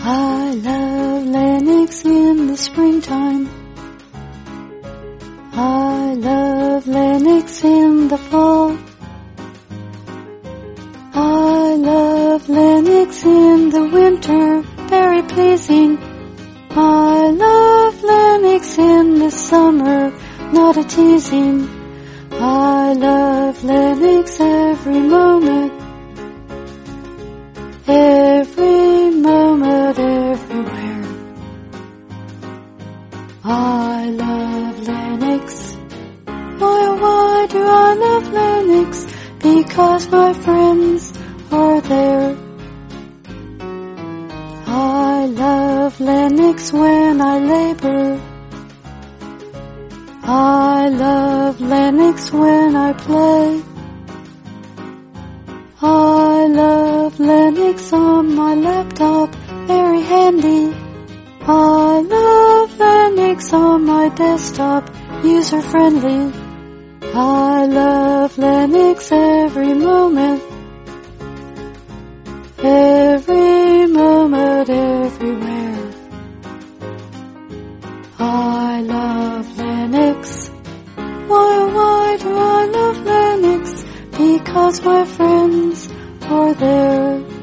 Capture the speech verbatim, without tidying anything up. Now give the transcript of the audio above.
I love Linux in the springtime. I love Linux in the fall. I love Linux in the winter, very pleasing. I love Linux in the summer, not a teasing. I love Linux every moment, every moment, everywhere. I love Linux. Why, why do I love Linux? Because my friends are there. I love Linux when I labor. I love Linux when I play. I love Linux on my laptop, very handy. I love Linux on my desktop, user-friendly. I love Linux every moment, every moment, everywhere. I love Linux. Why, why do I love Linux? Because my friends are there.